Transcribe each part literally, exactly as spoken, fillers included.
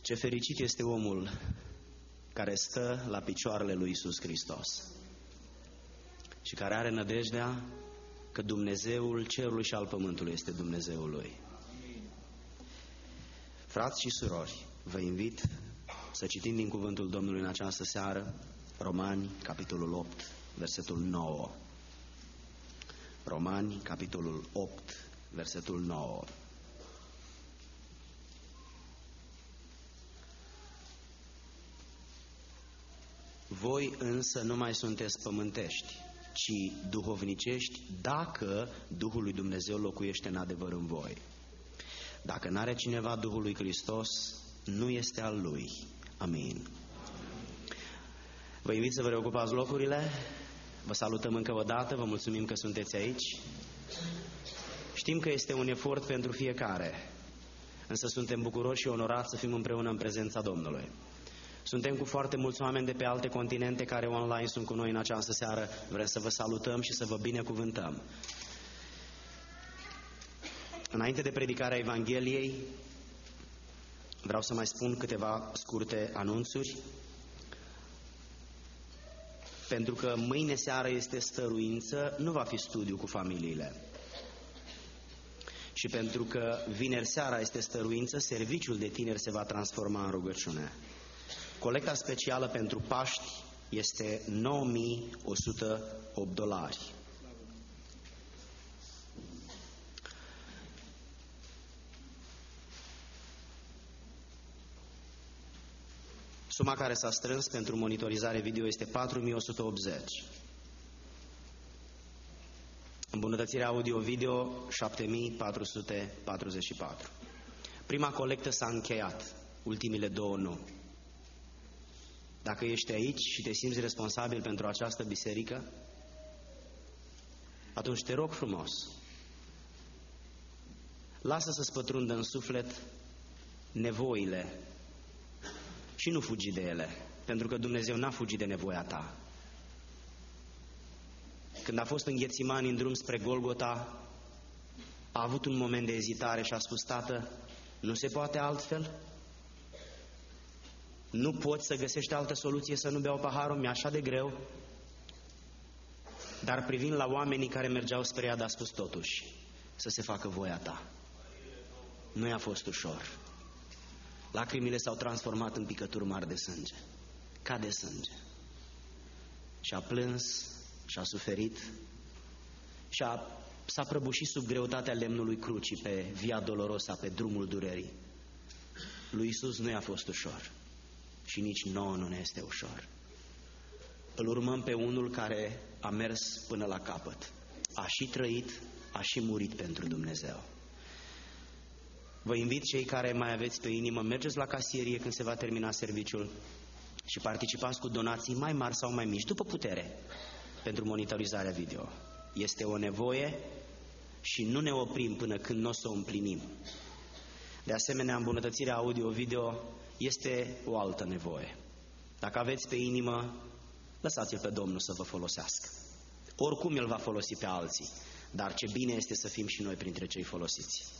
Ce fericit este omul care stă la picioarele lui Iisus Hristos și care are nădejdea că Dumnezeul cerului și al pământului este Dumnezeul lui. Frați și surori, vă invit să citim din cuvântul Domnului în această seară Romani, capitolul opt, versetul nouă. Romani, capitolul opt, versetul nouă. Voi însă nu mai sunteți pământești, ci duhovnicești, dacă Duhul lui Dumnezeu locuiește în adevăr în voi. Dacă n-are cineva Duhul lui Hristos, nu este al lui. Amin. Vă invit să vă reocupați locurile. Vă salutăm încă o dată, vă mulțumim că sunteți aici. Știm că este un efort pentru fiecare, însă suntem bucuroși și onorați să fim împreună în prezența Domnului. Suntem cu foarte mulți oameni de pe alte continente care online sunt cu noi în această seară. Vrem să vă salutăm și să vă binecuvântăm. Înainte de predicarea Evangheliei, vreau să mai spun câteva scurte anunțuri. Pentru că mâine seară este stăruință, nu va fi studiu cu familiile. Și pentru că vineri seara este stăruință, serviciul de tineri se va transforma în rugăciune. Colecta specială pentru Paști este nouă mii o sută opt dolari. Suma care s-a strâns pentru monitorizare video este patru mii o sută optzeci. Îmbunătățirea audio-video șapte mii patru sute patruzeci și patru. Prima colectă s-a încheiat, ultimile două nu. Dacă ești aici și te simți responsabil pentru această biserică, atunci te rog frumos, lasă să-ți pătrundă în suflet nevoile și nu fugi de ele, pentru că Dumnezeu n-a fugit de nevoia ta. Când a fost în Ghețimani în drum spre Golgota, a avut un moment de ezitare și a spus: Tată, nu se poate altfel? Nu poți să găsești altă soluție să nu beau paharul? Mi-e așa de greu. Dar privind la oamenii care mergeau spre iad, a spus totuși: să se facă voia ta. Nu i-a fost ușor. Lacrimile s-au transformat în picături mari de sânge, ca de sânge. Și a plâns, și a suferit, și a, s-a prăbușit sub greutatea lemnului crucii pe Via Dolorosa, pe drumul durerii. Lui Iisus nu i-a fost ușor și nici nouă nu ne este ușor. Îl urmăm pe unul care a mers până la capăt, a și trăit, a și murit pentru Dumnezeu. Vă invit, cei care mai aveți pe inimă, mergeți la casierie când se va termina serviciul și participați cu donații mai mari sau mai mici, după putere, pentru monitorizarea video. Este o nevoie și nu ne oprim până când nu o să o împlinim. De asemenea, îmbunătățirea audio-video este o altă nevoie. Dacă aveți pe inimă, lăsați-l pe Domnul să vă folosească. Oricum el va folosi pe alții, dar ce bine este să fim și noi printre cei folosiți.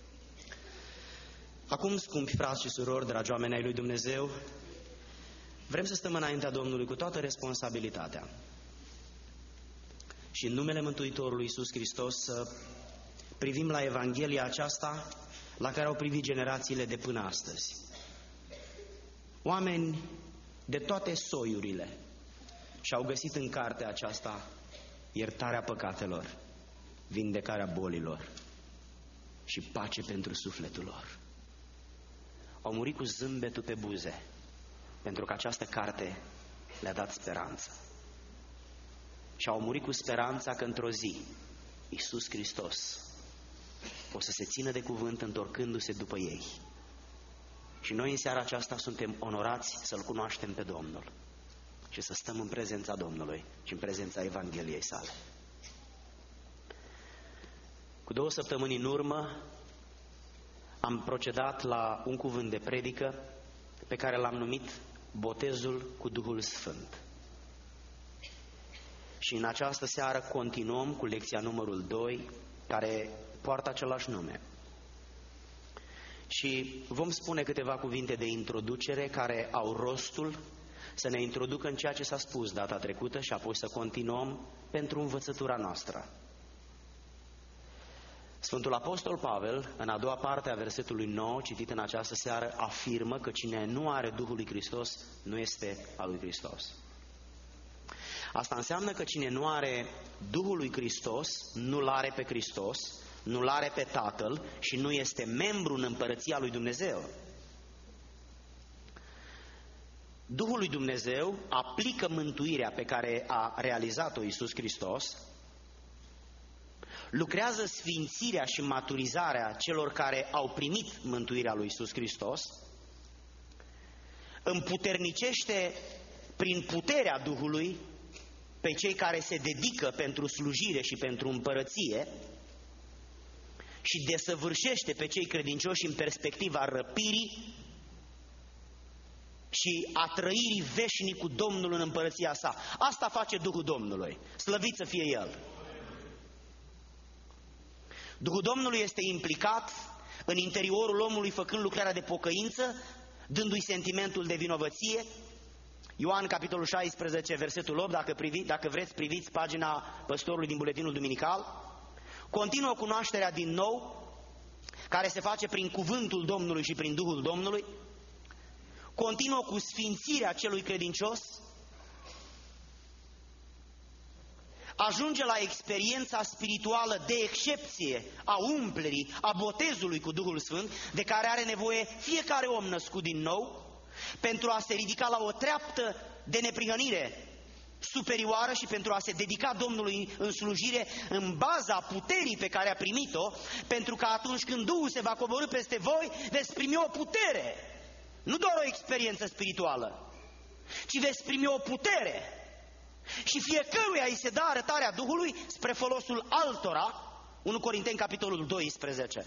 Acum, scumpi frați și surori, dragi oameni ai lui Dumnezeu, vrem să stăm înaintea Domnului cu toată responsabilitatea și în numele Mântuitorului Iisus Hristos să privim la Evanghelia aceasta la care au privit generațiile de până astăzi. Oameni de toate soiurile și-au găsit în cartea aceasta iertarea păcatelor, vindecarea bolilor și pace pentru sufletul lor. Au murit cu zâmbetul pe buze, pentru că această carte le-a dat speranță. Și au murit cu speranța că într-o zi Iisus Hristos o să se țină de cuvânt întorcându-se după ei. Și noi în seara aceasta suntem onorați să-L cunoaștem pe Domnul și să stăm în prezența Domnului și în prezența Evangheliei sale. Cu două săptămâni în urmă am procedat la un cuvânt de predică pe care l-am numit Botezul cu Duhul Sfânt. Și în această seară continuăm cu lecția numărul doi, care poartă același nume. Și vom spune câteva cuvinte de introducere care au rostul să ne introducă în ceea ce s-a spus data trecută și apoi să continuăm pentru învățătura noastră. Sfântul Apostol Pavel, în a doua parte a versetului nouă, citit în această seară, afirmă că cine nu are Duhul lui Hristos nu este al lui Hristos. Asta înseamnă că cine nu are Duhul lui Hristos, nu-L are pe Hristos, nu-L are pe Tatăl și nu este membru în împărăția lui Dumnezeu. Duhul lui Dumnezeu aplică mântuirea pe care a realizat-o Iisus Hristos, lucrează sfințirea și maturizarea celor care au primit mântuirea lui Iisus Hristos, împuternicește prin puterea Duhului pe cei care se dedică pentru slujire și pentru împărăție și desăvârșește pe cei credincioși în perspectiva răpirii și a trăirii veșnic cu Domnul în împărăția sa. Asta face Duhul Domnului. Slăvit să fie El! Duhul Domnului este implicat în interiorul omului făcând lucrarea de pocăință, dându-i sentimentul de vinovăție. Ioan, capitolul șaisprezece, versetul opt, dacă, privi, dacă vreți, priviți pagina păstorului din buletinul duminical. Continuă cunoașterea din nou, care se face prin cuvântul Domnului și prin Duhul Domnului. Continuă cu sfințirea celui credincios. Ajunge la experiența spirituală de excepție a umplerii, a botezului cu Duhul Sfânt, de care are nevoie fiecare om născut din nou, pentru a se ridica la o treaptă de neprihănire superioară și pentru a se dedica Domnului în slujire în baza puterii pe care a primit-o, pentru că atunci când Duhul se va coborî peste voi, veți primi o putere, nu doar o experiență spirituală, ci veți primi o putere. Și fiecăruia îi se dă arătarea Duhului spre folosul altora, unu Corinteni, capitolul doisprezece.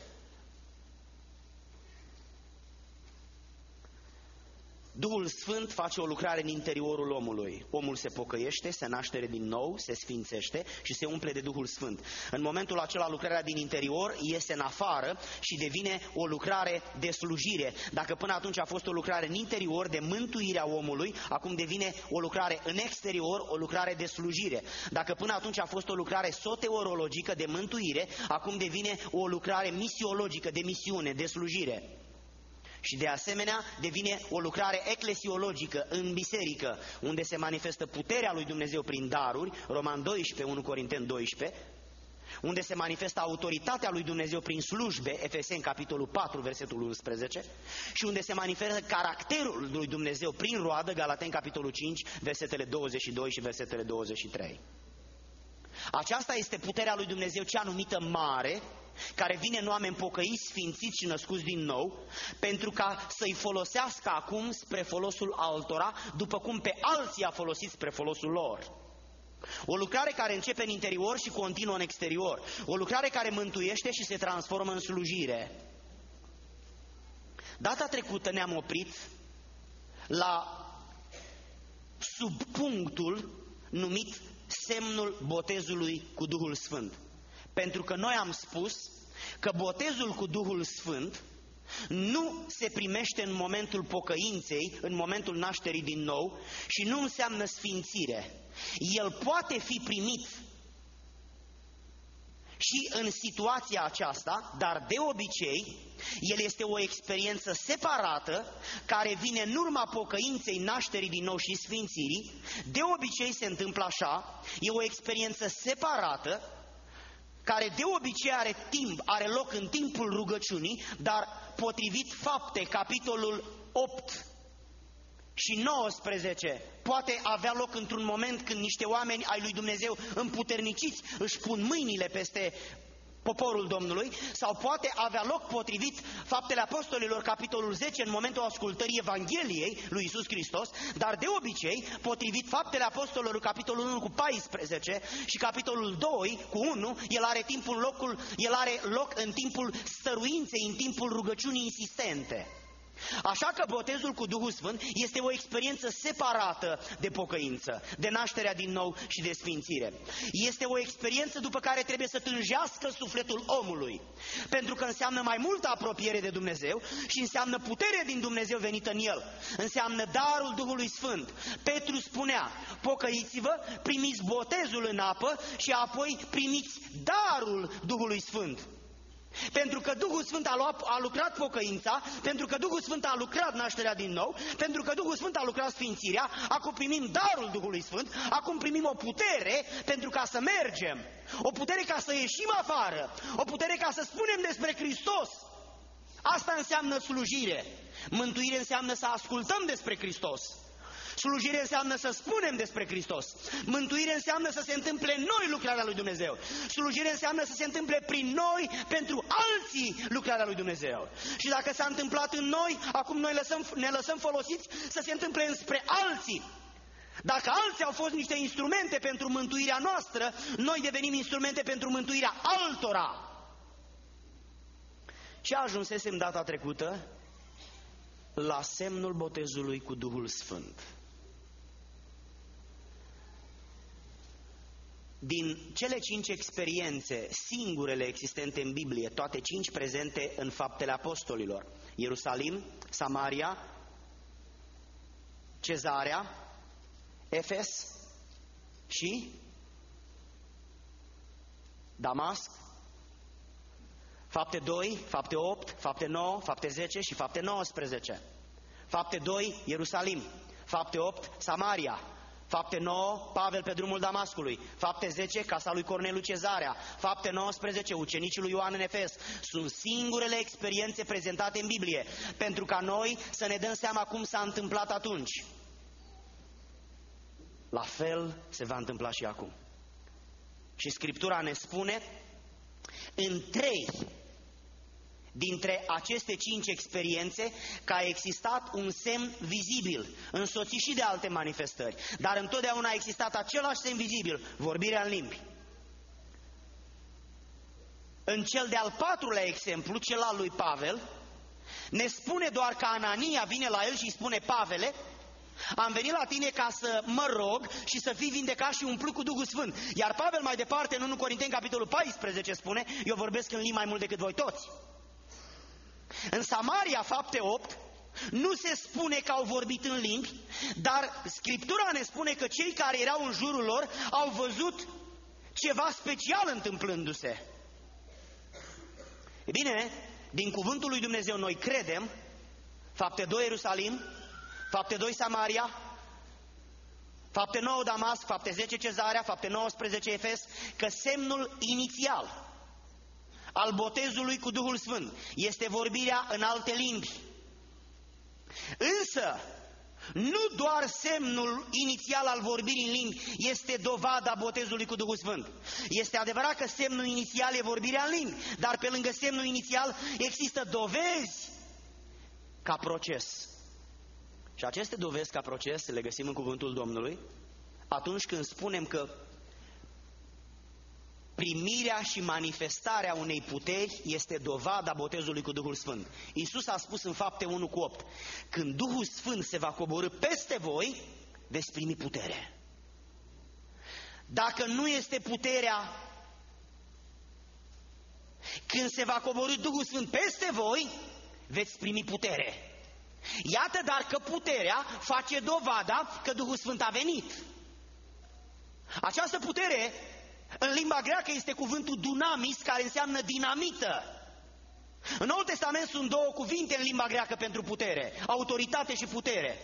Duhul Sfânt face o lucrare în interiorul omului. Omul se pocăiește, se naște din nou, se sfințește și se umple de Duhul Sfânt. În momentul acela lucrarea din interior iese în afară și devine o lucrare de slujire. Dacă până atunci a fost o lucrare în interior de mântuirea omului, acum devine o lucrare în exterior, o lucrare de slujire. Dacă până atunci a fost o lucrare soteriologică de mântuire, acum devine o lucrare misiologică de misiune, de slujire. Și de asemenea devine o lucrare eclesiologică în biserică, unde se manifestă puterea lui Dumnezeu prin daruri, Roman doisprezece, unu Corinteni doisprezece, unde se manifestă autoritatea lui Dumnezeu prin slujbe, Efeseni, capitolul patru, versetul unsprezece, și unde se manifestă caracterul lui Dumnezeu prin roadă, Galateni, capitolul cinci, versetele douăzeci și doi și versetele douăzeci și trei. Aceasta este puterea lui Dumnezeu, cea numită mare, care vine în oameni pocăiți, sfințiți și născuți din nou, pentru ca să-i folosească acum spre folosul altora, după cum pe alții a folosit spre folosul lor. O lucrare care începe în interior și continuă în exterior. O lucrare care mântuiește și se transformă în slujire. Data trecută ne-am oprit la subpunctul numit semnul botezului cu Duhul Sfânt. Pentru că noi am spus că botezul cu Duhul Sfânt nu se primește în momentul pocăinței, în momentul nașterii din nou și nu înseamnă sfințire. El poate fi primit și în situația aceasta, dar de obicei el este o experiență separată care vine în urma pocăinței, nașterii din nou și sfințirii. De obicei se întâmplă așa, e o experiență separată care de obicei are timp, are loc în timpul rugăciunii, dar potrivit Fapte, capitolul opt și nouăsprezece, poate avea loc într-un moment când niște oameni ai lui Dumnezeu împuterniciți își pun mâinile peste poporul Domnului, sau poate avea loc potrivit Faptele Apostolilor, capitolul zece, în momentul ascultării Evangheliei lui Iisus Hristos, dar de obicei, potrivit Faptele Apostolilor, capitolul unu cu paisprezece și capitolul doi cu unu, el are timpul locul, el are loc în timpul stăruinței, în timpul rugăciunii insistente. Așa că botezul cu Duhul Sfânt este o experiență separată de pocăință, de nașterea din nou și de sfințire. Este o experiență după care trebuie să tânjească sufletul omului, pentru că înseamnă mai multă apropiere de Dumnezeu și înseamnă putere din Dumnezeu venită în el. Înseamnă darul Duhului Sfânt. Petru spunea, pocăiți-vă, primiți botezul în apă și apoi primiți darul Duhului Sfânt. Pentru că Duhul Sfânt a, luat, a lucrat pocăința, pentru că Duhul Sfânt a lucrat nașterea din nou, pentru că Duhul Sfânt a lucrat sfințirea, acum primim darul Duhului Sfânt, acum primim o putere pentru ca să mergem, o putere ca să ieșim afară, o putere ca să spunem despre Hristos. Asta înseamnă slujire. Mântuire înseamnă să ascultăm despre Hristos. Slujire înseamnă să spunem despre Hristos. Mântuire înseamnă să se întâmple în noi lucrarea lui Dumnezeu. Slujire înseamnă să se întâmple prin noi, pentru alții, lucrarea lui Dumnezeu. Și dacă s-a întâmplat în noi, acum noi lăsăm, ne lăsăm folosiți să se întâmple înspre alții. Dacă alții au fost niște instrumente pentru mântuirea noastră, noi devenim instrumente pentru mântuirea altora. Și ajunsesem data trecută la semnul botezului cu Duhul Sfânt. Din cele cinci experiențe, singurele existente în Biblie, toate cinci prezente în Faptele Apostolilor, Ierusalim, Samaria, Cezarea, Efes și Damasc, Fapte doi, Fapte opt, Fapte nouă, Fapte zece și Fapte nouăsprezece. Fapte doi, Ierusalim. Fapte opt, Samaria. Fapte nouă, Pavel pe drumul Damascului. Fapte zece, casa lui Corneliu Cezarea. Fapte nouăsprezece, ucenicii lui Ioan în Efes. Sunt singurele experiențe prezentate în Biblie, pentru ca noi să ne dăm seama cum s-a întâmplat atunci. La fel se va întâmpla și acum. Și Scriptura ne spune, în trei dintre aceste cinci experiențe, că a existat un semn vizibil, însoțit și de alte manifestări, dar întotdeauna a existat același semn vizibil, vorbirea în limbi. În cel de-al patrulea exemplu, cel al lui Pavel, ne spune doar că Anania vine la el și îi spune, Pavele, am venit la tine ca să mă rog și să fii vindecat și umplut cu Duhul Sfânt. Iar Pavel mai departe, în întâi Corinteni, capitolul paisprezece, spune, eu vorbesc în limbi mai mult decât voi toți. În Samaria, Fapte opt, nu se spune că au vorbit în limbi, dar Scriptura ne spune că cei care erau în jurul lor au văzut ceva special întâmplându-se. E bine, din cuvântul lui Dumnezeu noi credem, Fapte doi, Ierusalim, Fapte doi, Samaria, Fapte nouă, Damasc, Fapte zece, Cezarea, Fapte nouăsprezece, Efes, că semnul inițial al botezului cu Duhul Sfânt este vorbirea în alte limbi. Însă, nu doar semnul inițial al vorbirii în limbi este dovada botezului cu Duhul Sfânt. Este adevărat că semnul inițial e vorbirea în limbi, dar pe lângă semnul inițial există dovezi ca proces. Și aceste dovezi ca proces le găsim în cuvântul Domnului atunci când spunem că primirea și manifestarea unei puteri este dovada botezului cu Duhul Sfânt. Iisus a spus în Fapte unu cu opt, când Duhul Sfânt se va coborî peste voi, veți primi putere. Dacă nu este puterea, când se va coborî Duhul Sfânt peste voi, veți primi putere. Iată dar că puterea face dovada că Duhul Sfânt a venit. Această putere, în limba greacă, este cuvântul dunamis, care înseamnă dinamită. În Noul Testament sunt două cuvinte în limba greacă pentru putere, autoritate și putere.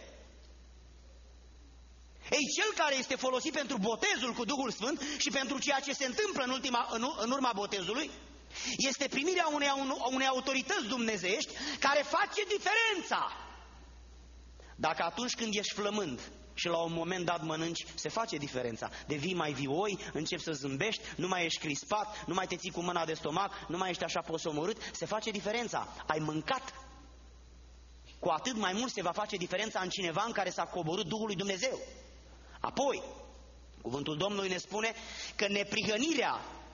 Ei, cel care este folosit pentru botezul cu Duhul Sfânt și pentru ceea ce se întâmplă în, ultima, în, în urma botezului, este primirea unei, unei autorități dumnezeiești care face diferența. Dacă atunci când ești flămând și la un moment dat mănânci, se face diferența. Devii mai vioi, începi să zâmbești, nu mai ești crispat, nu mai te ții cu mâna de stomac, nu mai ești așa posomorât, se face diferența. Ai mâncat. Cu atât mai mult se va face diferența în cineva în care s-a coborât Duhul lui Dumnezeu. Apoi, cuvântul Domnului ne spune că neprihănirea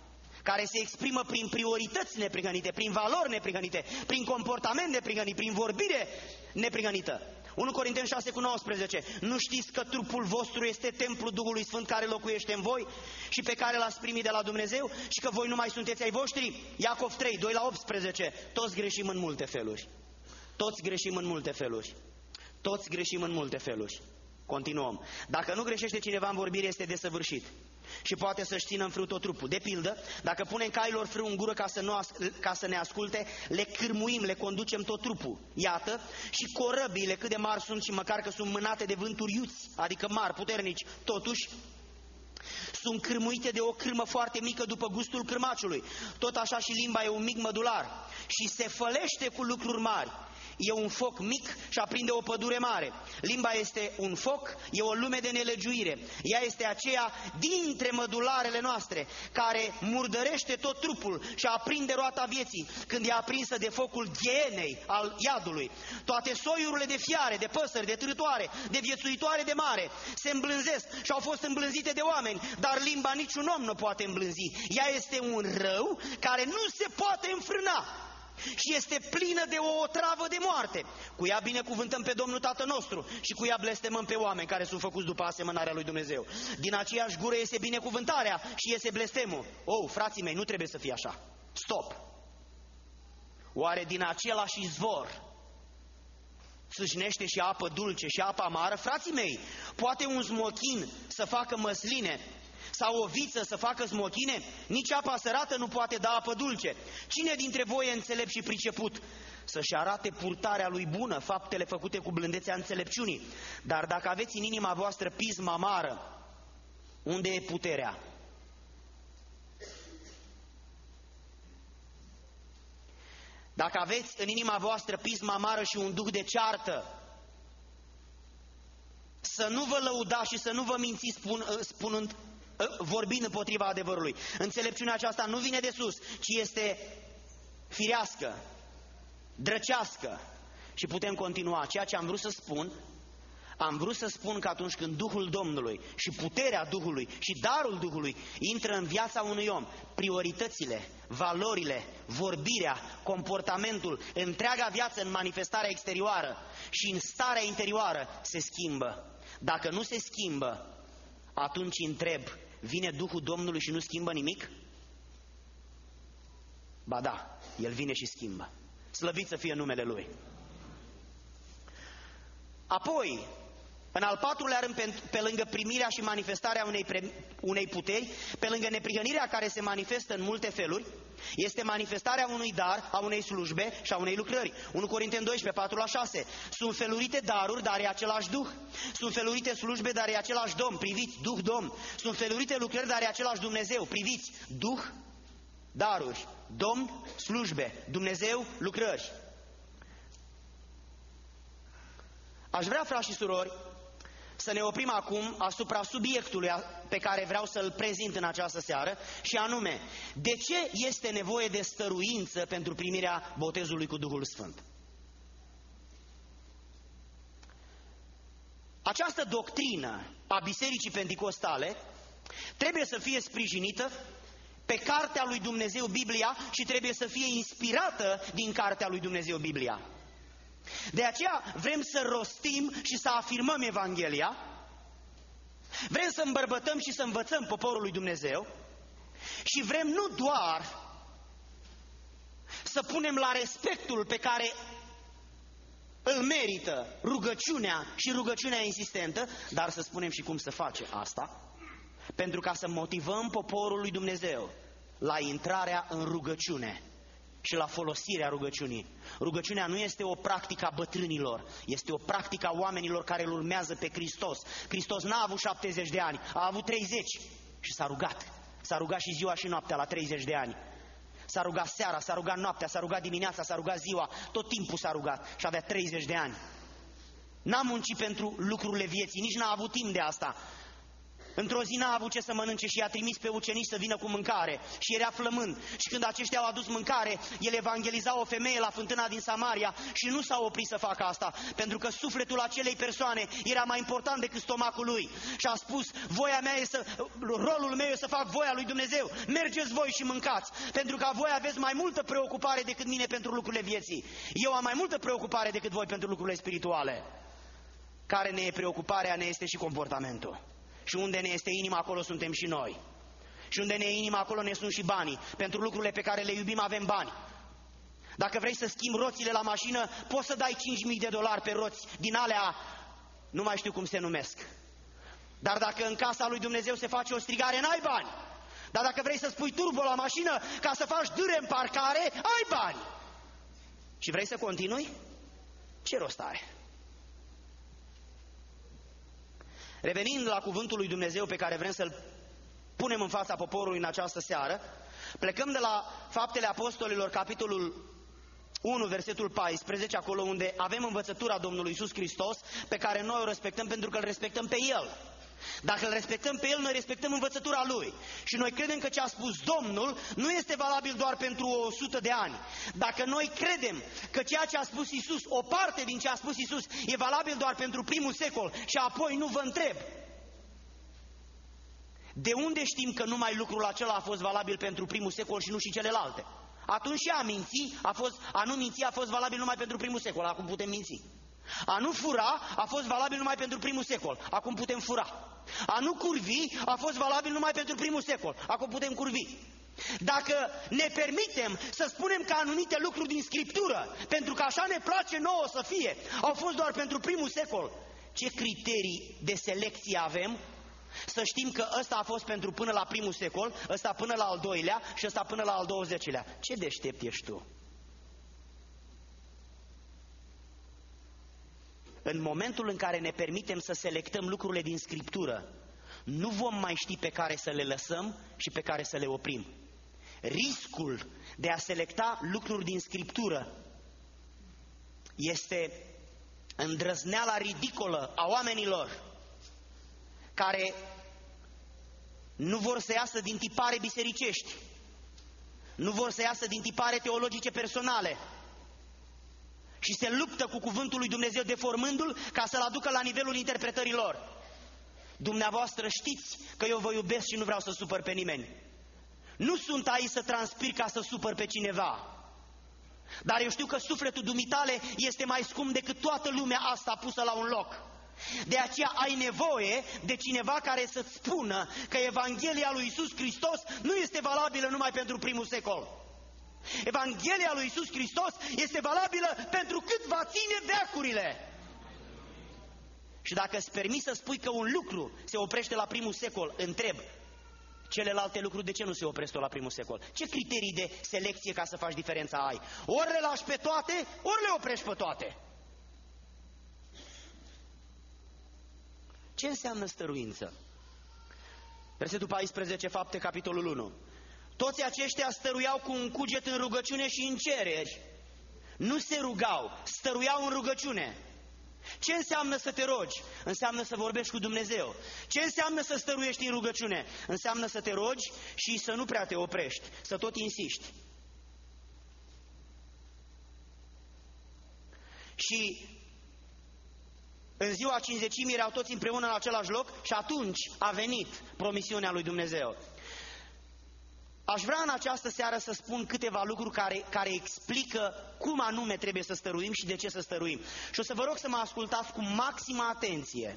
care se exprimă prin priorități neprihănite, prin valori neprihănite, prin comportament neprihănit, prin vorbire neprihănită. unu Corinteni șase cu nouăsprezece. Nu știți că trupul vostru este templul Duhului Sfânt care locuiește în voi și pe care l-ați primit de la Dumnezeu și că voi nu mai sunteți ai voștri? Iacov trei, doi la optsprezece. Toți greșim în multe feluri. Toți greșim în multe feluri. Toți greșim în multe feluri. Continuăm. Dacă nu greșește cineva în vorbire, este desăvârșit și poate să-și țină în frâu tot trupul. De pildă, dacă punem cailor frâu în gură ca să, nu, ca să ne asculte, le cârmuim, le conducem tot trupul. Iată, și corăbiile, cât de mari sunt și măcar că sunt mânate de vânturi iuți, adică mari, puternici, totuși sunt cârmuite de o cârmă foarte mică după gustul cârmaciului. Tot așa și limba e un mic mădular și se fălește cu lucruri mari. E un foc mic și aprinde o pădure mare. Limba este un foc, e o lume de nelegiuire. Ea este aceea dintre mădularele noastre care murdărește tot trupul și aprinde roata vieții când e aprinsă de focul ghienei al iadului. Toate soiurile de fiare, de păsări, de târătoare, de viețuitoare de mare se îmblânzesc și au fost îmblânzite de oameni, dar limba niciun om nu poate îmblânzi. Ea este un rău care nu se poate înfrâna și este plină de o otravă de moarte. Cu ea binecuvântăm pe Domnul Tatăl nostru și cu ea blestemăm pe oameni care sunt făcuți după asemănarea lui Dumnezeu. Din aceeași gură iese binecuvântarea și iese blestemul. Oh, frații mei, nu trebuie să fie așa. Stop! Oare din același izvor țâșnește și apă dulce și apă amară? Frații mei, poate un smochin să facă măsline sau o viță să facă smochine? Nici apa sărată nu poate da apă dulce. Cine dintre voi e înțelept și priceput să-și arate purtarea lui bună, faptele făcute cu blândețea înțelepciunii? Dar dacă aveți în inima voastră pismă amară, unde e puterea? Dacă aveți în inima voastră pismă amară și un duh de ceartă, să nu vă lăudați și să nu vă mințiți spun, spunând, vorbind împotriva adevărului. Înțelepciunea aceasta nu vine de sus, ci este firească, drăcească. Și putem continua. Ceea ce am vrut să spun, am vrut să spun că atunci când Duhul Domnului și puterea Duhului și darul Duhului intră în viața unui om, prioritățile, valorile, vorbirea, comportamentul, întreaga viață în manifestarea exterioară și în starea interioară se schimbă. Dacă nu se schimbă, atunci întreb, vine Duhul Domnului și nu schimbă nimic? Ba da, El vine și schimbă. Slăvit să fie numele Lui. Apoi, în al patrulea rând, pe, pe lângă primirea și manifestarea unei, pre, unei puteri, pe lângă neprihănirea care se manifestă în multe feluri, este manifestarea unui dar, a unei slujbe și a unei lucrări. unu Corinteni doisprezece, patru la șase. Sunt felurite daruri, dar e același Duh. Sunt felurite slujbe, dar e același Domn. Priviți, Duh, Domn. Sunt felurite lucrări, dar e același Dumnezeu. Priviți, Duh, daruri. Domn, slujbe. Dumnezeu, lucrări. Aș vrea, frați și surori, să ne oprim acum asupra subiectului pe care vreau să-l prezint în această seară, și anume, de ce este nevoie de stăruință pentru primirea botezului cu Duhul Sfânt? Această doctrină a Bisericii Penticostale trebuie să fie sprijinită pe cartea lui Dumnezeu, Biblia, și trebuie să fie inspirată din cartea lui Dumnezeu, Biblia. De aceea vrem să rostim și să afirmăm Evanghelia, vrem să îmbărbătăm și să învățăm poporul lui Dumnezeu și vrem nu doar să punem la respectul pe care îl merită rugăciunea și rugăciunea insistentă, dar să spunem și cum să face asta, pentru ca să motivăm poporul lui Dumnezeu la intrarea în rugăciune și la folosirea rugăciunii. Rugăciunea nu este o practică a bătrânilor, este o practică a oamenilor care îl urmează pe Hristos. Hristos n-a avut șaptezeci de ani, a avut treizeci și s-a rugat. S-a rugat și ziua și noaptea la treizeci de ani. S-a rugat seara, s-a rugat noaptea, s-a rugat dimineața, s-a rugat ziua, tot timpul s-a rugat și avea treizeci de ani. N-a muncit pentru lucrurile vieții, nici n-a avut timp de asta. Într-o zi n-a avut ce să mănânce și i-a trimis pe ucenici să vină cu mâncare și era flămând. Și când aceștia au adus mâncare, el evangeliza o femeie la fântâna din Samaria și nu s-a oprit să facă asta, pentru că sufletul acelei persoane era mai important decât stomacul lui. Și a spus, voia mea e să, rolul meu e să fac voia lui Dumnezeu, mergeți voi și mâncați, pentru că voi aveți mai multă preocupare decât mine pentru lucrurile vieții. Eu am mai multă preocupare decât voi pentru lucrurile spirituale. Care ne e preocuparea, ne este și comportamentul. Și unde ne este inima, acolo suntem și noi. Și unde ne e inima, acolo ne sunt și banii. Pentru lucrurile pe care le iubim avem bani. Dacă vrei să schimbi roțile la mașină, poți să dai cinci mii de dolari pe roți din alea, nu mai știu cum se numesc. Dar dacă în casa lui Dumnezeu se face o strigare, n-ai bani. Dar dacă vrei să spui turbo la mașină ca să faci dâre în parcare, ai bani. Și vrei să continui? Ce rost are? Revenind la cuvântul lui Dumnezeu pe care vrem să-l punem în fața poporului în această seară, plecăm de la Faptele Apostolilor, capitolul unu, versetul paisprezece, acolo unde avem învățătura Domnului Iisus Hristos, pe care noi o respectăm pentru că îl respectăm pe El. Dacă îl respectăm pe El, noi respectăm învățătura Lui. Și noi credem că ce a spus Domnul nu este valabil doar pentru o sută de ani. Dacă noi credem că ceea ce a spus Iisus, o parte din ce a spus Iisus, e valabil doar pentru primul secol și apoi nu vă întreb, de unde știm că numai lucrul acela a fost valabil pentru primul secol și nu și celelalte? Atunci și a minți, a, fost, a nu minți a fost valabil numai pentru primul secol, acum putem minți. A nu fura a fost valabil numai pentru primul secol, acum putem fura. A nu curvi a fost valabil numai pentru primul secol, acum putem curvi. Dacă ne permitem să spunem că anumite lucruri din Scriptură, pentru că așa ne place nouă să fie, au fost doar pentru primul secol, ce criterii de selecție avem? Să știm că ăsta a fost pentru până la primul secol, ăsta până la al doilea și ăsta până la al douăzecelea. Ce deștept ești tu? În momentul în care ne permitem să selectăm lucrurile din Scriptură, nu vom mai ști pe care să le lăsăm și pe care să le oprim. Riscul de a selecta lucruri din Scriptură este îndrăzneala ridicolă a oamenilor care nu vor să iasă din tipare bisericești, nu vor să iasă din tipare teologice personale și se luptă cu cuvântul lui Dumnezeu deformându-l ca să-l aducă la nivelul interpretărilor. Dumneavoastră știți că eu vă iubesc și nu vreau să supăr pe nimeni. Nu sunt aici să transpir ca să supăr pe cineva. Dar eu știu că sufletul dumitale este mai scump decât toată lumea asta pusă la un loc. De aceea ai nevoie de cineva care să-ți spună că Evanghelia lui Iisus Hristos nu este valabilă numai pentru primul secol. Evanghelia lui Iisus Hristos este valabilă pentru cât va ține veacurile. Și dacă îți permiți să spui că un lucru se oprește la primul secol, întreb, celelalte lucruri de ce nu se opresc la primul secol? Ce criterii de selecție ca să faci diferența ai? Ori le lași pe toate, ori le oprești pe toate. Ce înseamnă stăruință? Versetul paisprezece, Fapte, capitolul unu. Toți aceștia stăruiau cu un cuget în rugăciune și în cereri. Nu se rugau, stăruiau în rugăciune. Ce înseamnă să te rogi? Înseamnă să vorbești cu Dumnezeu. Ce înseamnă să stăruiești în rugăciune? Înseamnă să te rogi și să nu prea te oprești, să tot insiști. Și în ziua cincizecimii erau toți împreună în același loc și atunci a venit promisiunea lui Dumnezeu. Aș vrea în această seară să spun câteva lucruri care, care explică cum anume trebuie să stăruim și de ce să stăruim. Și o să vă rog să mă ascultați cu maximă atenție.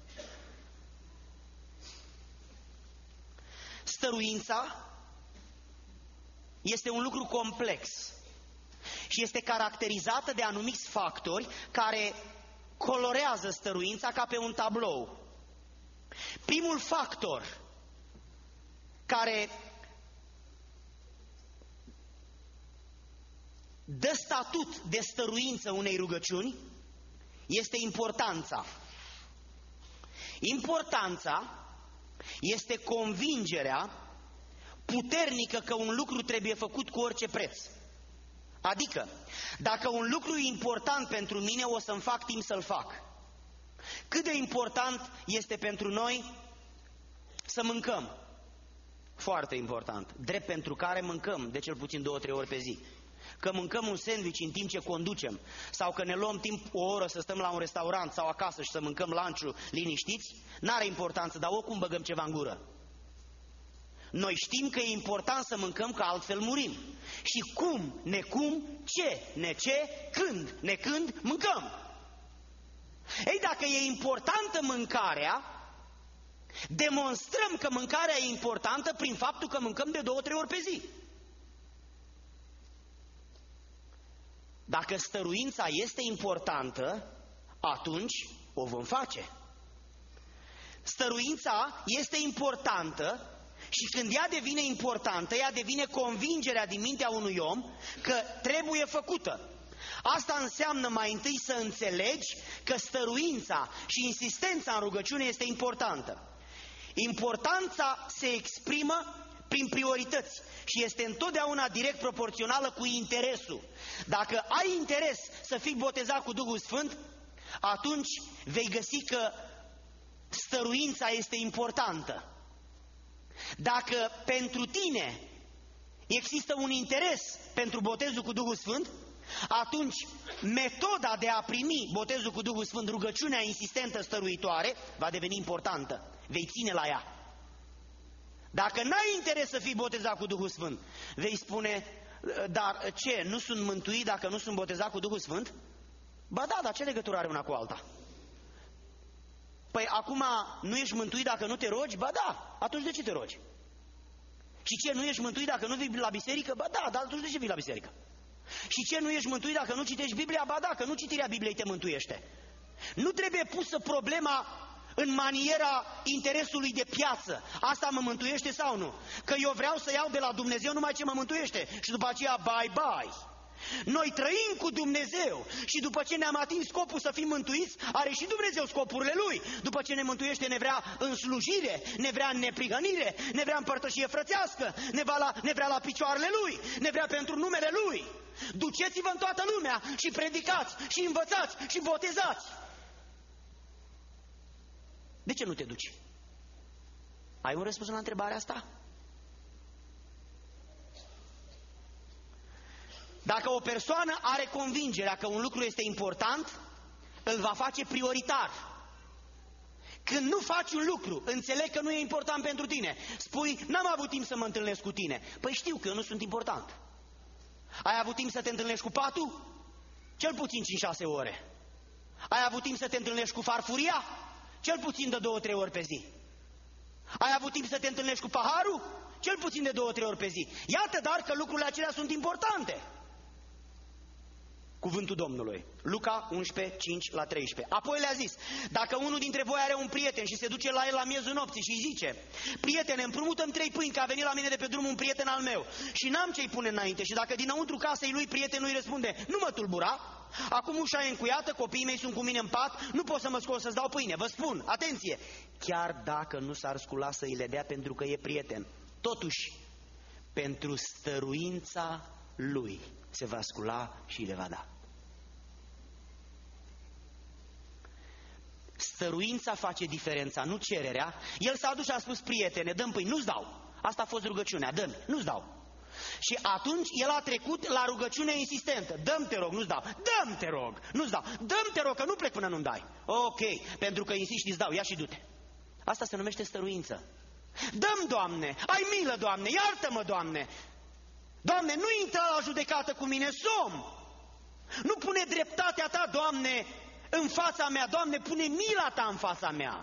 Stăruința este un lucru complex și este caracterizată de anumiți factori care colorează stăruința ca pe un tablou. Primul factor care dă statut de stăruință unei rugăciuni este importanța. Importanța este convingerea puternică că un lucru trebuie făcut cu orice preț. Adică, dacă un lucru e important pentru mine, o să-mi fac timp să-l fac. Cât de important este pentru noi Să mâncăm. Foarte important. Drept pentru care mâncăm de cel puțin două, trei ori pe zi. Că mâncăm un sandwich în timp ce conducem sau că ne luăm timp o oră să stăm la un restaurant sau acasă și să mâncăm lunch-ul liniștiți, n-are importanță, dar oricum băgăm ceva în gură. Noi știm că e important să mâncăm, că altfel murim. Și cum, necum, ce, nece, când, necând, mâncăm. Ei, dacă e importantă mâncarea, demonstrăm că mâncarea e importantă prin faptul că mâncăm de două, trei ori pe zi. Dacă stăruința este importantă, atunci o vom face. Stăruința este importantă și când ea devine importantă, ea devine convingerea din mintea unui om că trebuie făcută. Asta înseamnă mai întâi să înțelegi că stăruința și insistența în rugăciune este importantă. Importanța se exprimă prin priorități și este întotdeauna direct proporțională cu interesul. Dacă ai interes să fii botezat cu Duhul Sfânt, atunci vei găsi că stăruința este importantă. Dacă pentru tine există un interes pentru botezul cu Duhul Sfânt, atunci metoda de a primi botezul cu Duhul Sfânt, rugăciunea insistentă, stăruitoare, va deveni importantă. Vei ține la ea. Dacă n-ai interes să fii botezat cu Duhul Sfânt, vei spune, dar ce, nu sunt mântuit dacă nu sunt botezat cu Duhul Sfânt? Ba da, dar ce legătură are una cu alta? Păi acum nu ești mântuit dacă nu te rogi? Ba da, atunci de ce te rogi? Și ce, nu ești mântuit dacă nu vii la biserică? Ba da, dar atunci de ce vii la biserică? Și ce, nu ești mântuit dacă nu citești Biblia? Ba da, că nu citirea Bibliei te mântuiește. Nu trebuie pusă problema în maniera interesului de piață. Asta mă mântuiește sau nu? Că eu vreau să iau de la Dumnezeu numai ce mă mântuiește și după aceea bye-bye. Noi trăim cu Dumnezeu și după ce ne-am atins scopul să fim mântuiți, are și Dumnezeu scopurile Lui. După ce ne mântuiește, ne vrea în slujire, ne vrea în neprihănire, ne vrea în părtășie frățească, ne vrea, la, ne vrea la picioarele Lui, ne vrea pentru numele Lui. Duceți-vă în toată lumea și predicați și învățați și botezați. De ce nu te duci? Ai un răspuns la întrebarea asta? Dacă o persoană are convingerea că un lucru este important, îl va face prioritar. Când nu faci un lucru, înțeleg că nu e important pentru tine. Spui, n-am avut timp să mă întâlnesc cu tine. Păi știu că eu nu sunt important. Ai avut timp să te întâlnești cu patul? Cel puțin cinci șase ore. Ai avut timp să te întâlnești cu farfuria? Cel puțin de două, trei ori pe zi. Ai avut timp să te întâlnești cu paharul? Cel puțin de două, trei ori pe zi. Iată dar că lucrurile acelea sunt importante. Cuvântul Domnului. Luca unsprezece, cinci la treisprezece. Apoi le-a zis, dacă unul dintre voi are un prieten și se duce la el la miezul nopții și îi zice, prietene, împrumutăm trei pâini că a venit la mine de pe drum un prieten al meu și n-am ce-i pune înainte, și dacă dinăuntru casei lui prietenul îi răspunde, nu mă tulbura, acum ușa e încuiată, copiii mei sunt cu mine în pat, nu pot să mă scot să-ți dau pâine. Vă spun, atenție, chiar dacă nu s-ar scula să îi le dea pentru că e prieten, totuși, pentru stăruința lui se va scula și le va da. Stăruința face diferența, nu cererea. El s-a dus și a spus, prietene, dă-mi pâine, nu-ți dau. Asta a fost rugăciunea, dă-mi, nu-ți dau. Și atunci el a trecut la rugăciunea insistentă, dă-mi te rog, nu-ți dau, dă-mi te rog, nu-ți dau, dă-mi te rog, că nu plec până nu-mi dai. Ok, pentru că insisti, îți dau, ia și du-te. Asta se numește stăruință. Dă-mi, Doamne, ai milă, Doamne, iartă-mă, Doamne. Doamne, nu intra la judecată cu mine, som. Nu pune dreptatea Ta, Doamne, în fața mea, Doamne, pune mila Ta în fața mea.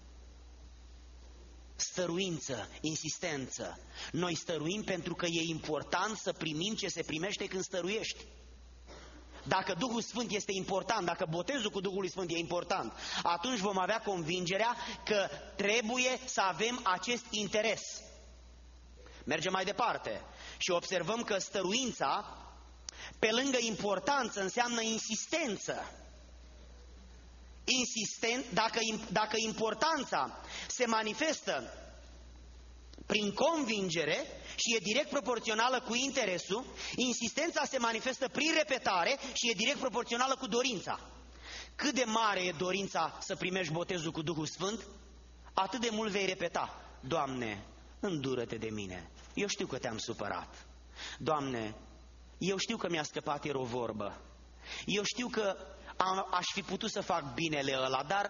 Stăruință, insistență. Noi stăruim pentru că e important să primim ce se primește când stăruiești. Dacă Duhul Sfânt este important, dacă botezul cu Duhul Sfânt e important, atunci vom avea convingerea că trebuie să avem acest interes. Mergem mai departe și observăm că stăruința, pe lângă importanță, înseamnă insistență. Insistent, dacă, dacă importanța se manifestă prin convingere și e direct proporțională cu interesul, insistența se manifestă prin repetare și e direct proporțională cu dorința. Cât de mare e dorința să primești botezul cu Duhul Sfânt, atât de mult vei repeta. Doamne, îndură-te de mine, eu știu că te-am supărat. Doamne, eu știu că mi-a scăpat ieri o vorbă, eu știu că am, aș fi putut să fac binele ăla, dar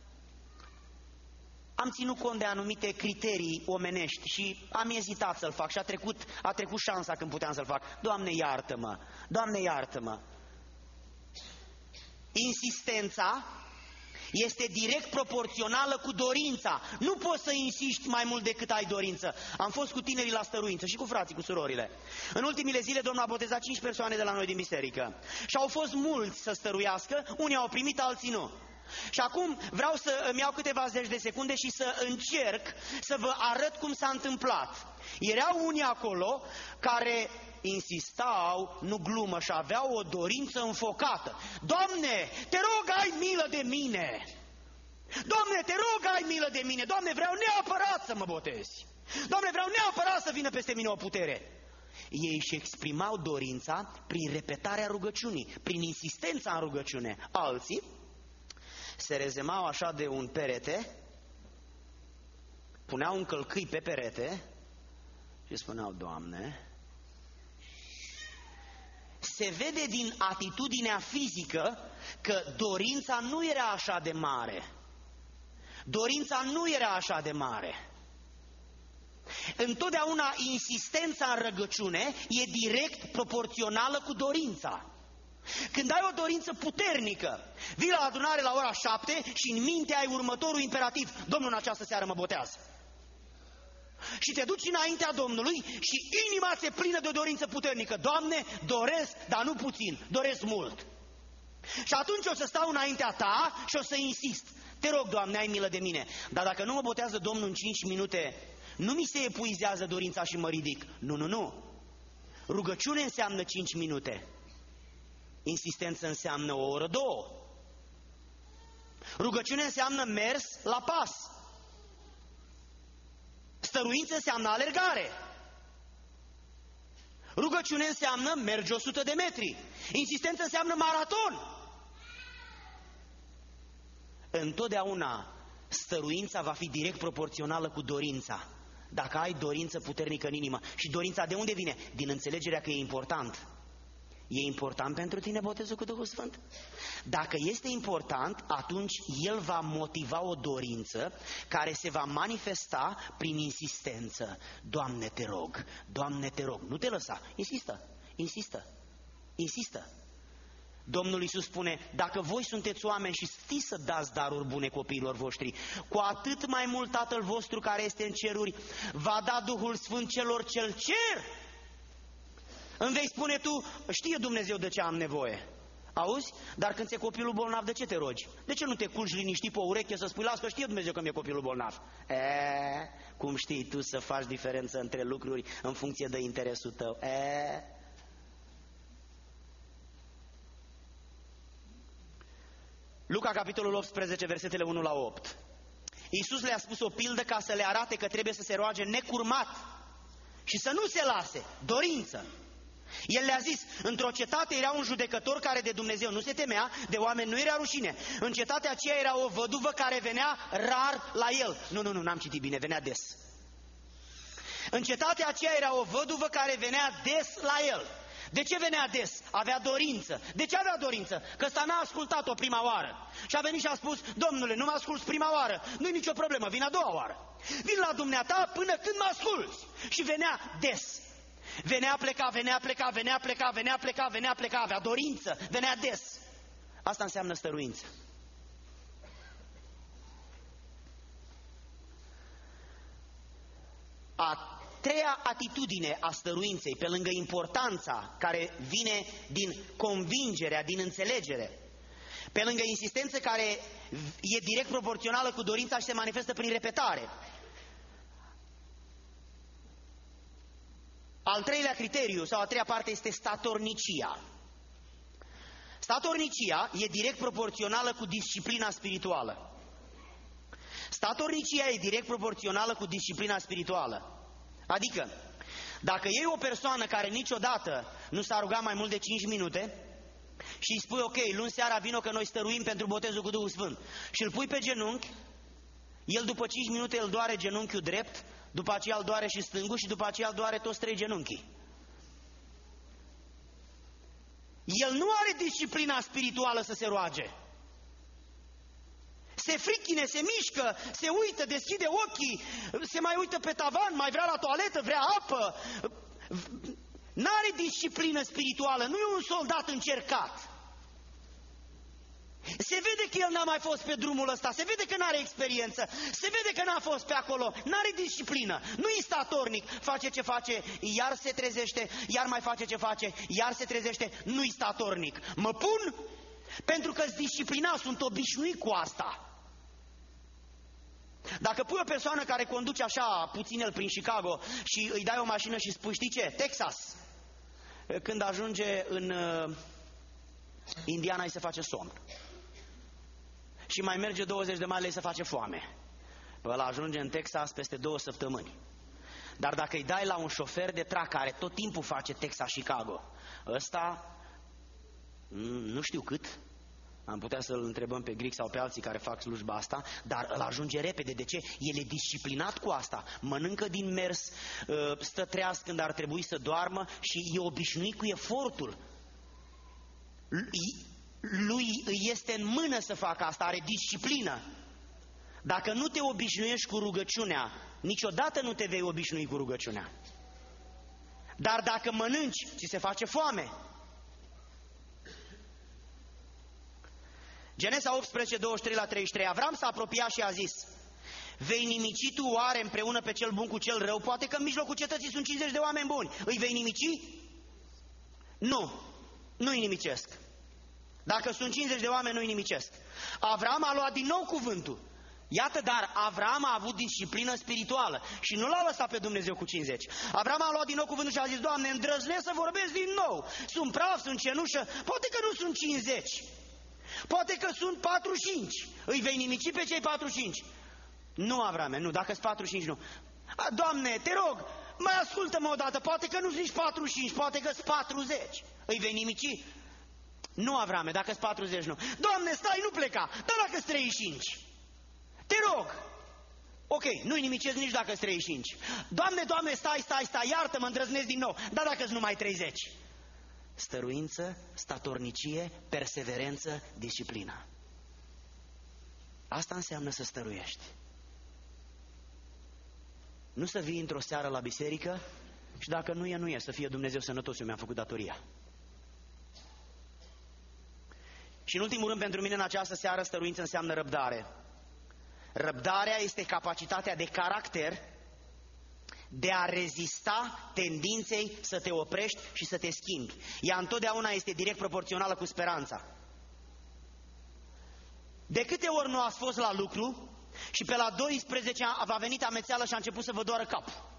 am ținut cont de anumite criterii omenești și am ezitat să-l fac și a trecut, a trecut șansa când puteam să-l fac. Doamne, iartă-mă! Doamne, iartă-mă! Insistența este direct proporțională cu dorința. Nu poți să insiști mai mult decât ai dorință. Am fost cu tinerii la stăruință și cu frații, cu surorile. În ultimile zile Domnul a botezat cinci persoane de la noi din biserică. Și au fost mulți să stăruiască, unii au primit, alții nu. Și acum vreau să îmi iau câteva zeci de secunde și să încerc să vă arăt cum s-a întâmplat. Erau unii acolo care insistau, nu glumă, și aveau o dorință înfocată. Doamne, te rog, ai milă de mine! Doamne, te rog, ai milă de mine! Doamne, vreau neapărat să mă botezi! Doamne, vreau neapărat să vină peste mine o putere! Ei își exprimau dorința prin repetarea rugăciunii, prin insistența în rugăciune. Alții se rezemau așa de un perete, puneau un călcâi pe perete și spuneau, Doamne... Se vede din atitudinea fizică că dorința nu era așa de mare. Dorința nu era așa de mare. Întotdeauna insistența în rugăciune e direct proporțională cu dorința. Când ai o dorință puternică, vii la adunare la ora șapte și în minte ai următorul imperativ: Domnul în această seară mă botează. Și te duci înaintea Domnului și inima ți-e plină de o dorință puternică. Doamne, doresc, dar nu puțin, doresc mult. Și atunci o să stau înaintea ta și o să insist. Te rog, Doamne, ai milă de mine. Dar dacă nu mă botează Domnul în cinci minute, nu mi se epuizează dorința și mă ridic. Nu, nu, nu. Rugăciune înseamnă cinci minute. Insistență înseamnă o oră, două. Rugăciune înseamnă mers la pas. Stăruință înseamnă alergare. Rugăciune înseamnă mergi o sută de metri. Insistență înseamnă maraton. Întotdeauna stăruința va fi direct proporțională cu dorința. Dacă ai dorință puternică în inimă. Și dorința de unde vine? Din înțelegerea că e important. E important pentru tine botezul cu Duhul Sfânt? Dacă este important, atunci el va motiva o dorință care se va manifesta prin insistență. Doamne, te rog, Doamne, te rog, nu te lăsa, insistă, insistă, insistă. Domnul Iisus spune, dacă voi sunteți oameni și știți să dați daruri bune copiilor voștri, cu atât mai mult Tatăl vostru care este în ceruri va da Duhul Sfânt celor ce-L cer. Îmi vei spune tu, știe Dumnezeu de ce am nevoie. Auzi? Dar când ți-e copilul bolnav, de ce te rogi? De ce nu te culci liniștit pe o ureche să spui, las că știe Dumnezeu că mi-e copilul bolnav? E, cum știi tu să faci diferență între lucruri în funcție de interesul tău? E... Luca, capitolul optsprezece, versetele unu la opt. Iisus le-a spus o pildă ca să le arate că trebuie să se roage necurmat și să nu se lase, dorință. El le-a zis, într-o cetate era un judecător care de Dumnezeu nu se temea, de oameni nu era rușine. În cetatea aceea era o văduvă care venea rar la el. Nu, nu, nu, n-am citit bine, venea des. În cetatea aceea era o văduvă care venea des la el. De ce venea des? Avea dorință. De ce avea dorință? Că ăsta n-a ascultat-o prima oară. Și a venit și a spus, Domnule, nu mă asculți prima oară, nu-i nicio problemă, vin a doua oară. Vin la dumneata până când mă asculți. Și venea des. Venea, pleca, venea, pleca, venea, pleca, venea, pleca, venea, pleca, avea dorință, venea des. Asta înseamnă stăruință. A treia atitudine a stăruinței, pe lângă importanța care vine din convingerea, din înțelegere, pe lângă insistență care e direct proporțională cu dorința și se manifestă prin repetare. Al treilea criteriu sau a treia parte este statornicia. Statornicia e direct proporțională cu disciplina spirituală. Statornicia e direct proporțională cu disciplina spirituală. Adică, dacă iei o persoană care niciodată nu s-a rugat mai mult de cinci minute și îi spui, ok, luni seara vino că noi stăruim pentru botezul cu Duhul Sfânt, și îl pui pe genunchi, El după cinci minute îl doare genunchiul drept, după aceea îl doare și stângul și după aceea îl doare toți trei genunchii. El nu are disciplina spirituală să se roage. Se frichine, se mișcă, se uită, deschide ochii, se mai uită pe tavan, mai vrea la toaletă, vrea apă. N-are disciplină spirituală, nu e un soldat încercat. Se vede că el n-a mai fost pe drumul ăsta, se vede că n-are experiență, se vede că n-a fost pe acolo, n-are disciplină, nu e statornic, face ce face, iar se trezește, iar mai face ce face, iar se trezește, nu e statornic. Mă pun pentru că-s disciplinat, sunt obișnuit cu asta. Dacă pui o persoană care conduce așa puțin el prin Chicago și îi dai o mașină și spui, știi ce, Texas, când ajunge în uh, Indiana îi se face somn. Și mai merge douăzeci de mile, îi se face foame. Ăla ajunge în Texas peste două săptămâni. Dar dacă îi dai la un șofer de truck care tot timpul face Texas-Chicago, ăsta, nu știu cât, am putea să-l întrebăm pe Gric sau pe alții care fac slujba asta, dar îl ajunge repede. De ce? El e disciplinat cu asta. Mănâncă din mers, stă treaz când ar trebui să doarmă și e obișnuit cu efortul. Lui îi este în mână să facă asta, are disciplină. Dacă nu te obișnuiești cu rugăciunea, niciodată nu te vei obișnui cu rugăciunea. Dar dacă mănânci, ți se face foame. Genesa optsprezece, douăzeci și trei la treizeci și trei. Avram s-a apropiat și a zis: vei nimici tu oare împreună pe cel bun cu cel rău? Poate că în mijlocul cetății sunt cincizeci de oameni buni. Îi vei nimici? Nu, nu-i nimicesc. Dacă sunt cincizeci de oameni, nu-i nimicesc. Avram a luat din nou cuvântul. Iată, dar Avram a avut disciplină spirituală și nu l-a lăsat pe Dumnezeu cu cincizeci. Avram a luat din nou cuvântul și a zis: Doamne, îndrăznesc să vorbesc din nou. Sunt praf, sunt cenușă, poate că nu sunt cincizeci. Poate că sunt patruzeci și cinci. Îi vei nimici pe cei patruzeci și cinci? Nu, Avrame, nu, dacă sunt patruzeci și cinci, nu. A, Doamne, te rog, mai ascultă-mă odată, poate că nu sunt nici patruzeci și cinci, poate că sunt patruzeci. Îi vei nimici? Nu, Avrame, dacă sunt patruzeci, nu. Doamne, stai, nu pleca, dar dacă sunt treizeci și cinci? Te rog. Ok, nu-i nimicesc nici dacă sunt treizeci și cinci. Doamne, Doamne, stai, stai, stai, iartă-mă, îndrăznesc din nou, dar dacă sunt numai treizeci? Stăruință, statornicie, perseverență, disciplină. Asta înseamnă să stăruiești. Nu să vii într-o seară la biserică și dacă nu e, nu e, să fie Dumnezeu sănătos, eu mi-am făcut datoria. Și în ultimul rând, pentru mine în această seară, stăruință înseamnă răbdare. Răbdarea este capacitatea de caracter de a rezista tendinței să te oprești și să te schimbi. Ea întotdeauna este direct proporțională cu speranța. De câte ori nu ați fost la lucru și pe la doisprezece v-a venit amețeală și a început să vă doară capul?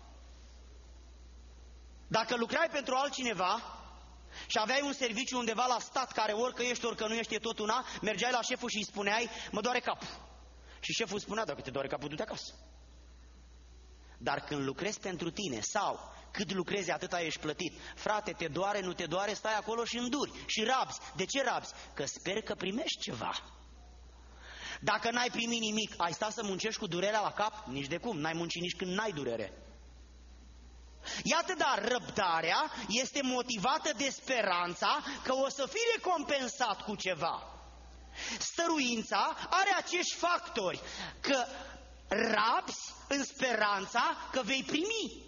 Dacă lucrai pentru altcineva și aveai un serviciu undeva la stat care orică ești, orică nu ești, e tot una, mergeai la șeful și îi spuneai: mă doare capul. Și șeful spunea: dacă te doare capul, du-te acasă. Dar când lucrezi pentru tine sau cât lucrezi, atâta ești plătit. Frate, te doare, nu te doare, stai acolo și înduri și rabzi. De ce rabzi? Că sper că primești ceva. Dacă n-ai primit nimic, ai sta să muncești cu durerea la cap? Nici de cum, n-ai muncit nici când n-ai durere. Iată, dar răbdarea este motivată de speranța că o să fii recompensat cu ceva. Stăruința are acești factori, că rabzi în speranța că vei primi.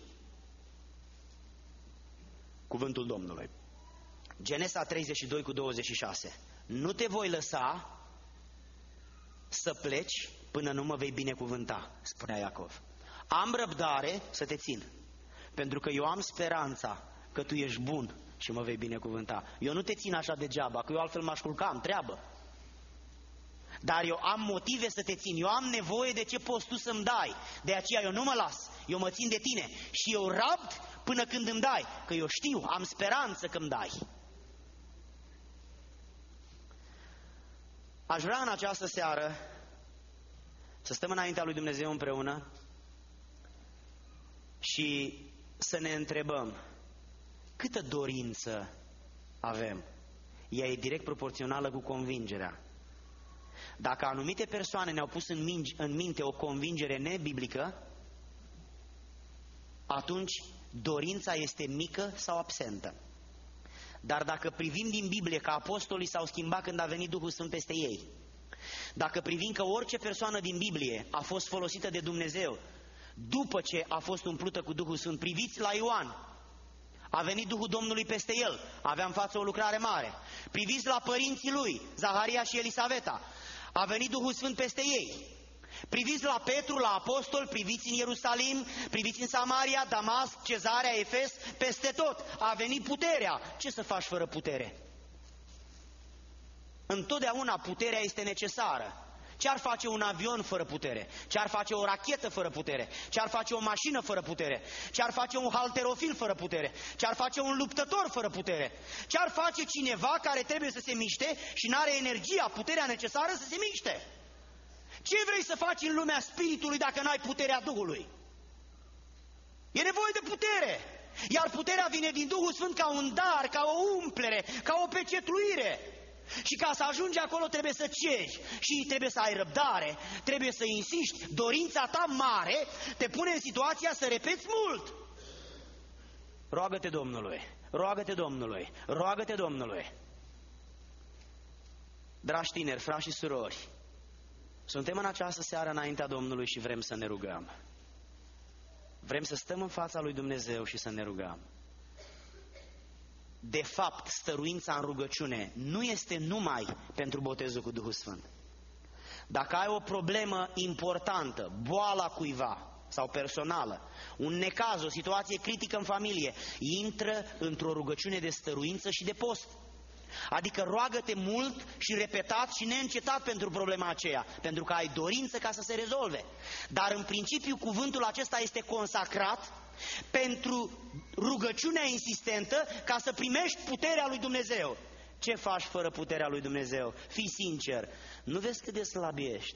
Cuvântul Domnului. Genesa treizeci și doi cu douăzeci și șase. Nu te voi lăsa să pleci până nu mă vei binecuvânta, spunea Iacov. Am răbdare să te țin, pentru că eu am speranța că tu ești bun și mă vei binecuvânta. Eu nu te țin așa degeaba, că eu altfel m-aș culca, am treabă. Dar eu am motive să te țin, eu am nevoie de ce poți tu să-mi dai. De aceea eu nu mă las, eu mă țin de tine și eu rabd până când îmi dai, că eu știu, am speranță că îmi dai. Aș vrea în această seară să stăm înaintea lui Dumnezeu împreună și să ne întrebăm câtă dorință avem. Ea e direct proporțională cu convingerea. Dacă anumite persoane ne-au pus în, mingi, în minte o convingere nebiblică, atunci dorința este mică sau absentă. Dar dacă privim din Biblie că apostolii s-au schimbat când a venit Duhul Sfânt peste ei, dacă privim că orice persoană din Biblie a fost folosită de Dumnezeu după ce a fost umplută cu Duhul Sfânt, priviți la Ioan, a venit Duhul Domnului peste el, avea în față o lucrare mare. Priviți la părinții lui, Zaharia și Elisaveta, a venit Duhul Sfânt peste ei. Priviți la Petru, la apostol, priviți în Ierusalim, priviți în Samaria, Damasc, Cezarea, Efes, peste tot a venit puterea. Ce să faci fără putere? Întotdeauna puterea este necesară. Ce-ar face un avion fără putere? Ce-ar face o rachetă fără putere? Ce-ar face o mașină fără putere? Ce-ar face un halterofil fără putere? Ce-ar face un luptător fără putere? Ce-ar face cineva care trebuie să se miște și nu are energia, puterea necesară să se miște? Ce vrei să faci în lumea Spiritului dacă n-ai puterea Duhului? E nevoie de putere. Iar puterea vine din Duhul Sfânt ca un dar, ca o umplere, ca o pecetluire. Și ca să ajungi acolo trebuie să ceri și trebuie să ai răbdare, trebuie să insiști. Dorința ta mare te pune în situația să repeți mult. Roagă-te Domnului, roagă-te Domnului, roagă-te Domnului. Dragi tineri, frați și surori, suntem în această seară înaintea Domnului și vrem să ne rugăm. Vrem să stăm în fața lui Dumnezeu și să ne rugăm. De fapt, stăruința în rugăciune nu este numai pentru botezul cu Duhul Sfânt. Dacă ai o problemă importantă, boala cuiva sau personală, un necaz, o situație critică în familie, intră într-o rugăciune de stăruință și de post. Adică roagă-te mult și repetat și neîncetat pentru problema aceea, pentru că ai dorință ca să se rezolve. Dar în principiu cuvântul acesta este consacrat pentru rugăciunea insistentă ca să primești puterea lui Dumnezeu. Ce faci fără puterea lui Dumnezeu? Fii sincer, nu vezi cât de slab ești?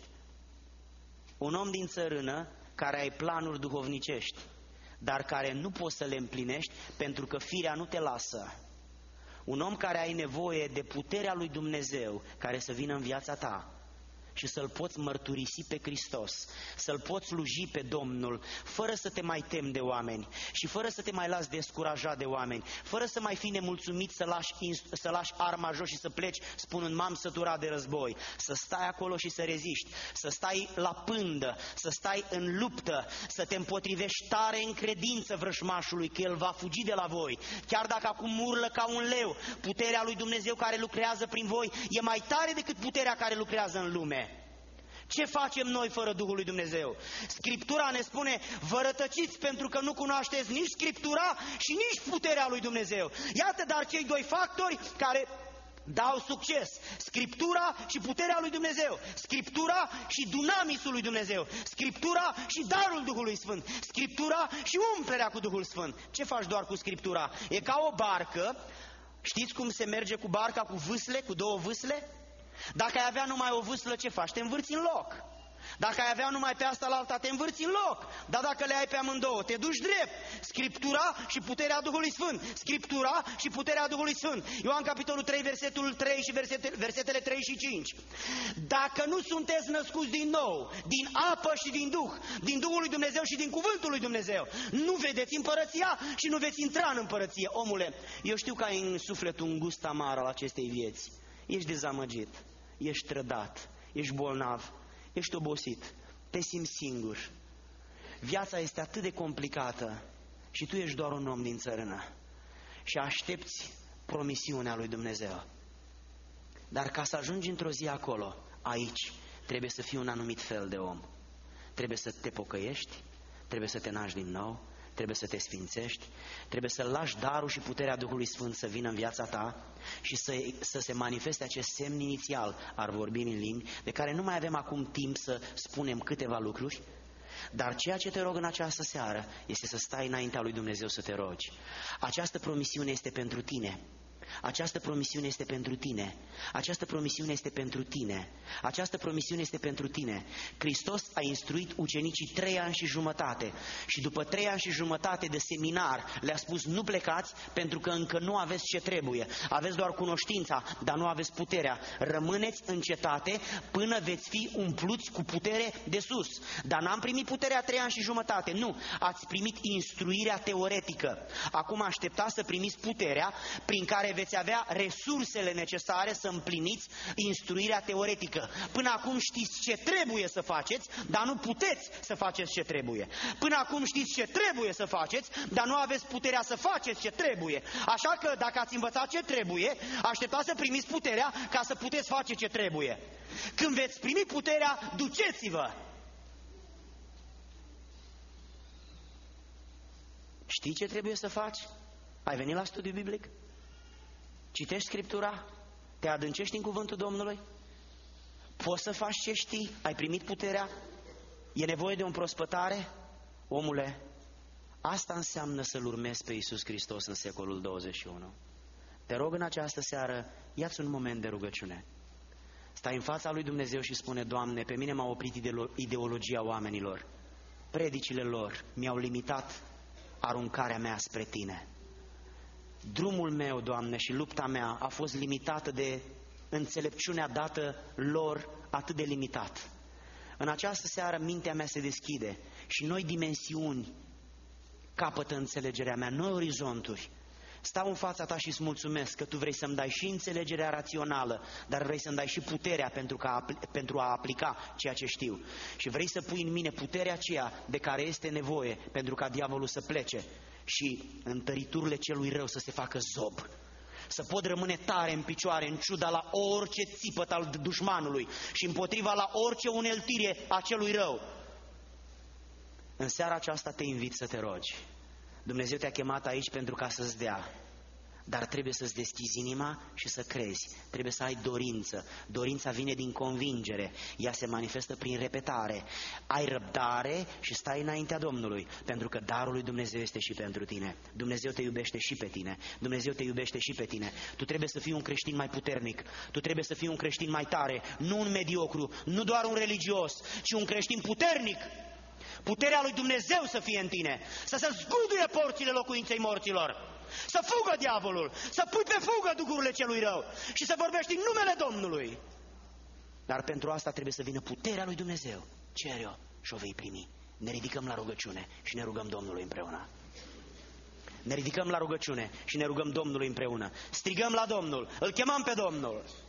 Un om din țărână care ai planuri duhovnicești, dar care nu poți să le împlinești pentru că firea nu te lasă. Un om care ai nevoie de puterea lui Dumnezeu care să vină în viața ta și să-L poți mărturisi pe Hristos, să-L poți sluji pe Domnul, fără să te mai temi de oameni și fără să te mai lași descurajat de oameni, fără să mai fii nemulțumit să lași, să lași arma jos și să pleci spunând m-am săturat de război, să stai acolo și să reziști, să stai la pândă, să stai în luptă, să te împotrivești tare în credință vrășmașului că el va fugi de la voi, chiar dacă acum urlă ca un leu. Puterea lui Dumnezeu care lucrează prin voi e mai tare decât puterea care lucrează în lume. Ce facem noi fără Duhul lui Dumnezeu? Scriptura ne spune, vă rătăciți pentru că nu cunoașteți nici Scriptura și nici puterea lui Dumnezeu. Iată dar cei doi factori care dau succes. Scriptura și puterea lui Dumnezeu. Scriptura și dunamisul lui Dumnezeu. Scriptura și darul Duhului Sfânt. Scriptura și umplerea cu Duhul Sfânt. Ce faci doar cu Scriptura? E ca o barcă. Știți cum se merge cu barca cu vâsle, cu două vâsle? Dacă ai avea numai o vâslă, ce faci? Te învârți în loc. Dacă ai avea numai pe asta la alta, te învârți în loc. Dar dacă le ai pe amândouă, te duci drept. Scriptura și puterea Duhului Sfânt. Scriptura și puterea Duhului Sfânt. Ioan capitolul trei, versetul trei și versetele, versetele trei și cinci. Dacă nu sunteți născuți din nou, din apă și din Duh, din Duhul lui Dumnezeu și din cuvântul lui Dumnezeu, nu vedeți împărăția și nu veți intra în împărăție. Omule, eu știu că ai în suflet un gust amar al acestei vieți. Ești dezamăgit, ești trădat, ești bolnav, ești obosit, te simți singur. Viața este atât de complicată și tu ești doar un om din țărână și aștepți promisiunea lui Dumnezeu. Dar ca să ajungi într-o zi acolo, aici, trebuie să fii un anumit fel de om. Trebuie să te pocăiești, trebuie să te naști din nou, trebuie să te sfințești, trebuie să lași darul și puterea Duhului Sfânt să vină în viața ta și să, să se manifeste acest semn inițial al vorbirii în limbi, de care nu mai avem acum timp să spunem câteva lucruri, dar ceea ce te rog în această seară este să stai înaintea lui Dumnezeu să te rogi. Această promisiune este pentru tine. Această promisiune este pentru tine. Această promisiune este pentru tine. Această promisiune este pentru tine. Hristos a instruit ucenicii trei ani și jumătate și după trei ani și jumătate de seminar le-a spus: nu plecați pentru că încă nu aveți ce trebuie. Aveți doar cunoștința, dar nu aveți puterea. Rămâneți în cetate până veți fi umpluți cu putere de sus. Dar n-am primit puterea trei ani și jumătate. Nu, ați primit instruirea teoretică. Acum așteptați să primiți puterea prin care veți avea resursele necesare să împliniți instruirea teoretică. Până acum știți ce trebuie să faceți, dar nu puteți să faceți ce trebuie. Până acum știți ce trebuie să faceți, dar nu aveți puterea să faceți ce trebuie. Așa că dacă ați învățat ce trebuie, așteptați să primiți puterea ca să puteți face ce trebuie. Când veți primi puterea, duceți-vă! Știi ce trebuie să faci? Ai venit la studiu biblic? Citești Scriptura? Te adâncești în cuvântul Domnului? Poți să faci ce știi? Ai primit puterea? E nevoie de o împrospătare? Omule, asta înseamnă să-L urmezi pe Iisus Hristos în secolul douăzeci și unu. Te rog în această seară, ia-ți un moment de rugăciune. Stai în fața lui Dumnezeu și spune: Doamne, pe mine m-a oprit ideologia oamenilor. Predicile lor mi-au limitat aruncarea mea spre Tine. Drumul meu, Doamne, și lupta mea a fost limitată de înțelepciunea dată lor atât de limitat. În această seară mintea mea se deschide și noi dimensiuni capătă înțelegerea mea, noi orizonturi. Stau în fața Ta și îți mulțumesc că Tu vrei să-mi dai și înțelegerea rațională, dar vrei să-mi dai și puterea pentru, ca, pentru a aplica ceea ce știu. Și vrei să pui în mine puterea aceea de care este nevoie pentru ca diavolul să plece și în tăriturile celui rău să se facă zob. Să pot rămâne tare în picioare în ciuda la orice țipăt al dușmanului și împotriva la orice uneltire a celui rău. În seara aceasta te invit să te rogi. Dumnezeu te-a chemat aici pentru ca să-ți dea, dar trebuie să-ți deschizi inima și să crezi. Trebuie să ai dorință. Dorința vine din convingere. Ea se manifestă prin repetare. Ai răbdare și stai înaintea Domnului, pentru că darul lui Dumnezeu este și pentru tine. Dumnezeu te iubește și pe tine. Dumnezeu te iubește și pe tine. Tu trebuie să fii un creștin mai puternic. Tu trebuie să fii un creștin mai tare. Nu un mediocru, nu doar un religios, ci un creștin puternic. Puterea lui Dumnezeu să fie în tine, să se zguduie porțile locuinței morților, să fugă diavolul, să pui pe fugă duhurile celui rău și să vorbești în numele Domnului. Dar pentru asta trebuie să vină puterea lui Dumnezeu. Cere-o și o vei primi. Ne ridicăm la rugăciune și ne rugăm Domnului împreună. Ne ridicăm la rugăciune și ne rugăm Domnului împreună. Strigăm la Domnul, îl chemăm pe Domnul.